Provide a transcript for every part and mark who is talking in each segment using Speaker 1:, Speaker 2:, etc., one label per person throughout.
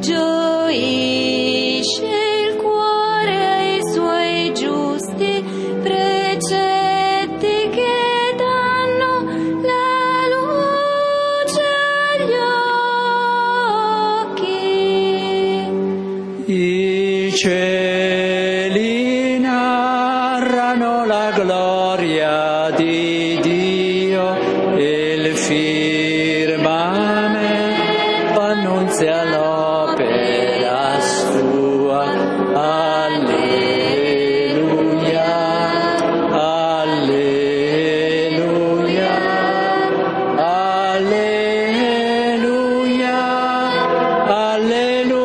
Speaker 1: gioisce il cuore ai suoi giusti precetti che danno la luce agli occhi.
Speaker 2: I cieli narrano la gloria di Dio e il firmamento annunzia l'opera sua. Alleluia, alleluia, alleluia, alleluia.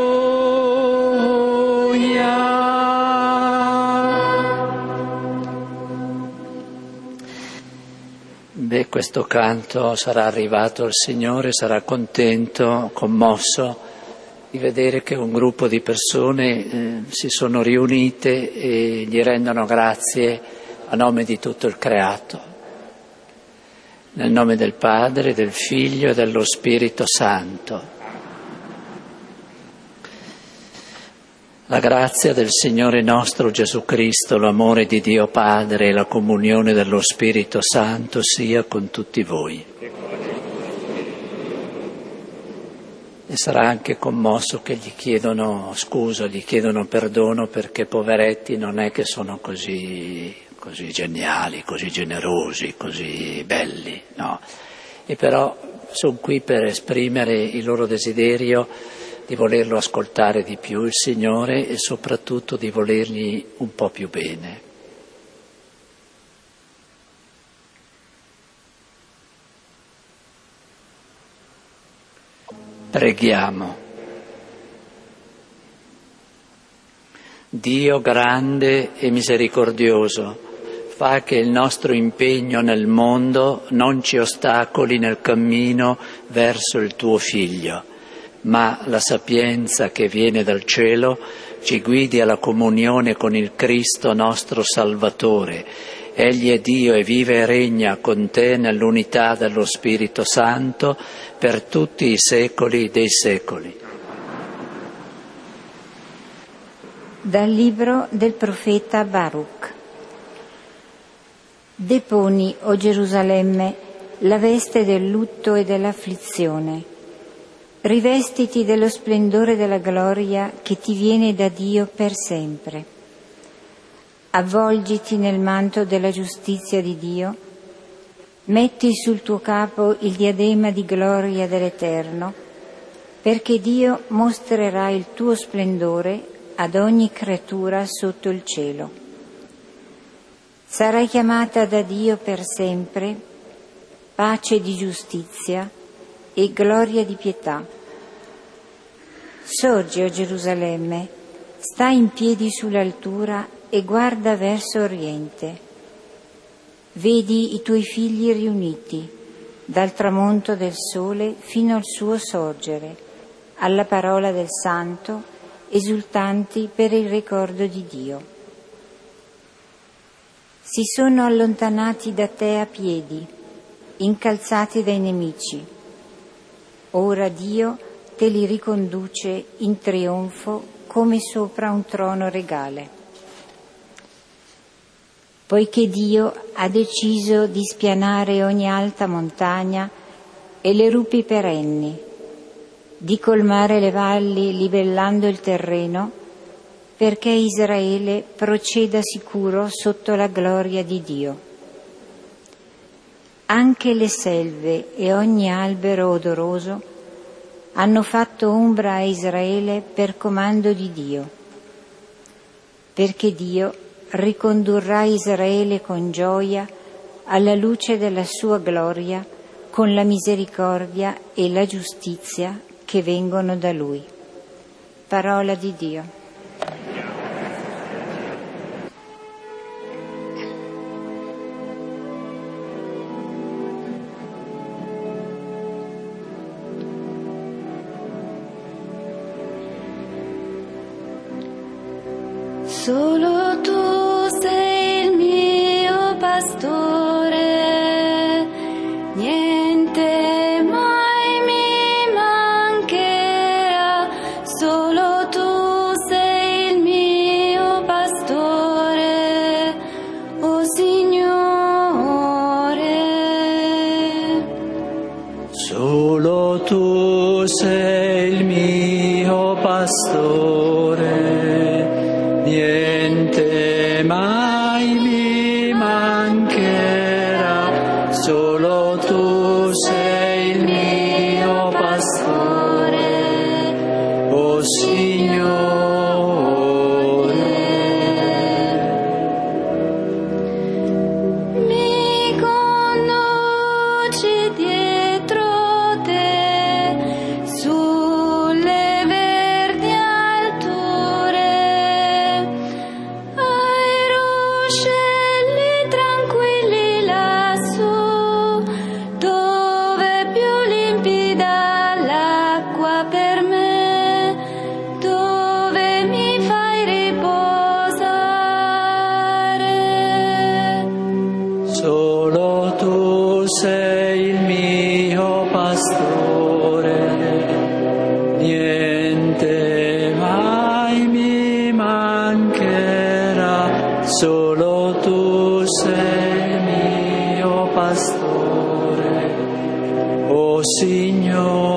Speaker 2: Beh, questo canto sarà arrivato al Signore, sarà contento, commosso di vedere che un gruppo di persone si sono riunite e gli rendono grazie a nome di tutto il creato. Nel nome del Padre, del Figlio e dello Spirito Santo. La grazia del Signore nostro Gesù Cristo, l'amore di Dio Padre e la comunione dello Spirito Santo sia con tutti voi. E sarà anche commosso che gli chiedono scusa, gli chiedono perdono perché poveretti non è che sono così geniali, così generosi, così belli, no? E però sono qui per esprimere il loro desiderio di volerlo ascoltare di più il Signore e soprattutto di volergli un po' più bene. Preghiamo. Dio grande e misericordioso, fa che il nostro impegno nel mondo non ci ostacoli nel cammino verso il tuo Figlio, ma la sapienza che viene dal cielo ci guidi alla comunione con il Cristo nostro Salvatore. Egli è Dio e vive e regna con te nell'unità dello Spirito Santo per tutti i secoli dei secoli.
Speaker 3: Dal libro del profeta Baruch. Deponi, o Gerusalemme, la veste del lutto e dell'afflizione. Rivestiti dello splendore della gloria che ti viene da Dio per sempre. Avvolgiti nel manto della giustizia di Dio, metti sul tuo capo il diadema di gloria dell'Eterno, perché Dio mostrerà il tuo splendore ad ogni creatura sotto il cielo. Sarai chiamata da Dio per sempre, pace di giustizia e gloria di pietà. Sorgi, o Gerusalemme, sta in piedi sull'altura e guarda verso oriente. Vedi i tuoi figli riuniti, dal tramonto del sole fino al suo sorgere, alla parola del Santo, esultanti per il ricordo di Dio. Si sono allontanati da te a piedi, incalzati dai nemici. Ora Dio te li riconduce in trionfo come sopra un trono regale. Poiché Dio ha deciso di spianare ogni alta montagna e le rupi perenni, di colmare le valli livellando il terreno, perché Israele proceda sicuro sotto la gloria di Dio. Anche le selve e ogni albero odoroso hanno fatto ombra a Israele per comando di Dio, perché Dio ricondurrà Israele con gioia alla luce della sua gloria, con la misericordia e la giustizia che vengono da Lui. Parola di Dio.
Speaker 1: Solo tu sei il mio pastore, niente mai mi mancherà.
Speaker 2: tu sei il mio pastore, niente mai mi mancherà, solo tu sei il mio pastore, o Signore. Solo tu sei il mio pastore, niente mai mi mancherà, solo tu sei il mio pastore, o Signore.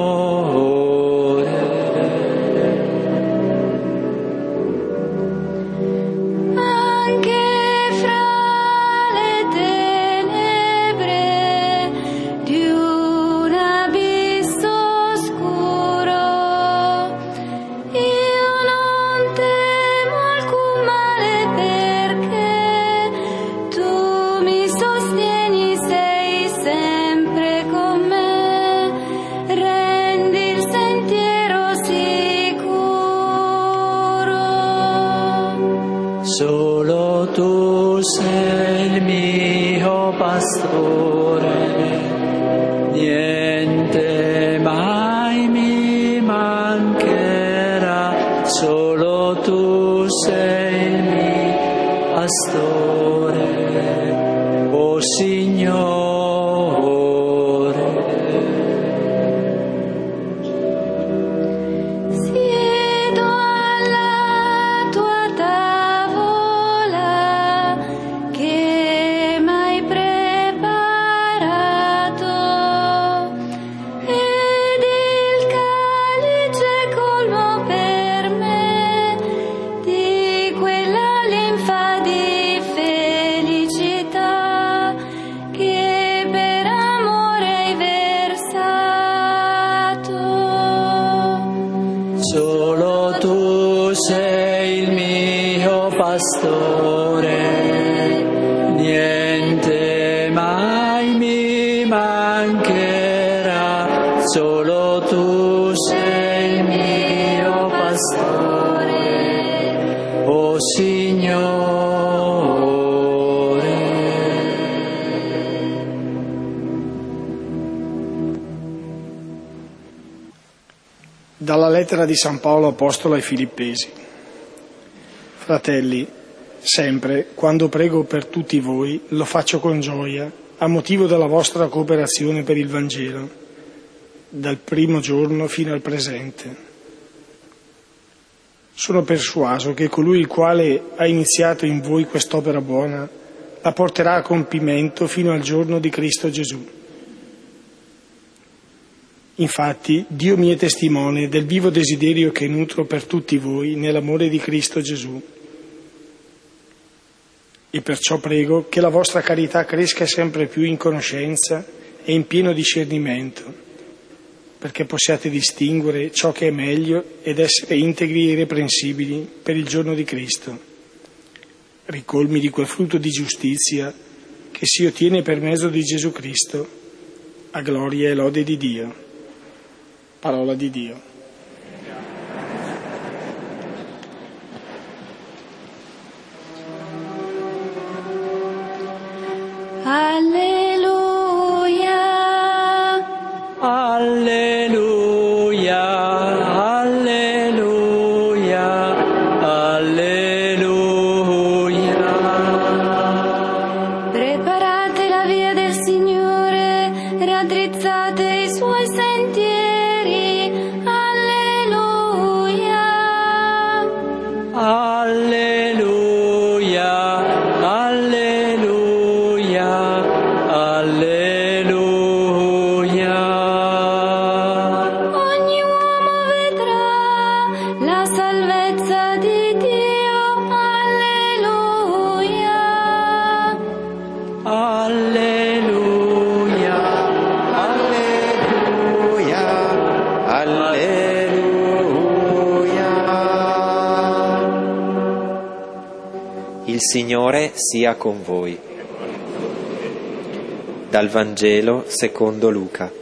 Speaker 2: Solo tu sei il mio pastore, niente mai mi mancherà, solo tu sei il mio pastore, o Signore. Solo tu sei il mio pastore, niente mai mi mancherà, solo tu sei il mio pastore, o Signore.
Speaker 4: Dalla lettera di San Paolo Apostolo ai Filippesi. Fratelli, sempre, quando prego per tutti voi, lo faccio con gioia, a motivo della vostra cooperazione per il Vangelo, dal primo giorno fino al presente. Sono persuaso che colui il quale ha iniziato in voi quest'opera buona la porterà a compimento fino al giorno di Cristo Gesù. Infatti, Dio mi è testimone del vivo desiderio che nutro per tutti voi nell'amore di Cristo Gesù. E perciò prego che la vostra carità cresca sempre più in conoscenza e in pieno discernimento, perché possiate distinguere ciò che è meglio ed essere integri e irreprensibili per il giorno di Cristo, ricolmi di quel frutto di giustizia che si ottiene per mezzo di Gesù Cristo, a gloria e lode di Dio. Parola di Dio.
Speaker 1: Alleluia.
Speaker 2: Alleluia, alleluia, alleluia.
Speaker 1: Preparate la via del Signore, raddrizzate i suoi sentieri.
Speaker 2: Alleluia, alleluia,
Speaker 5: Il Signore sia con voi. Dal Vangelo secondo Luca.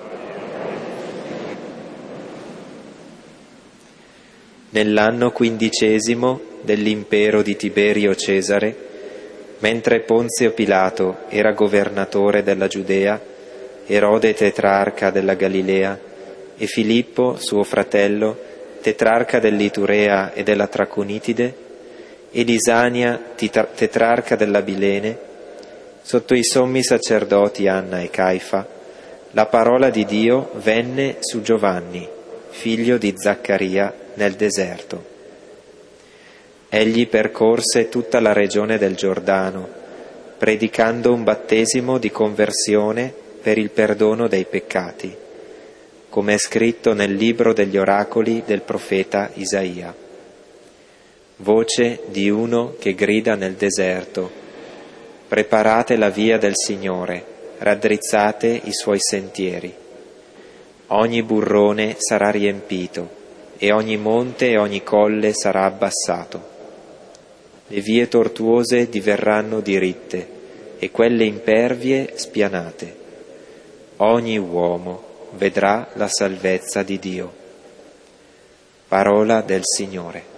Speaker 5: Nell'anno 15° dell'impero di Tiberio Cesare, mentre Ponzio Pilato era governatore della Giudea, Erode tetrarca della Galilea e Filippo, suo fratello, tetrarca dell'Iturea e della Traconitide, e Lisania, tetrarca dell'Abilene, sotto i sommi sacerdoti Anna e Caifa, la parola di Dio venne su Giovanni, figlio di Zaccaria, nel deserto. Egli percorse tutta la regione del Giordano, predicando un battesimo di conversione per il perdono dei peccati, come è scritto nel libro degli oracoli del profeta Isaia. Voce di uno che grida nel deserto: preparate la via del Signore, raddrizzate i suoi sentieri. Ogni burrone sarà riempito, e ogni monte e ogni colle sarà abbassato. Le vie tortuose diverranno diritte, e quelle impervie spianate. Ogni uomo vedrà la salvezza di Dio. Parola del Signore.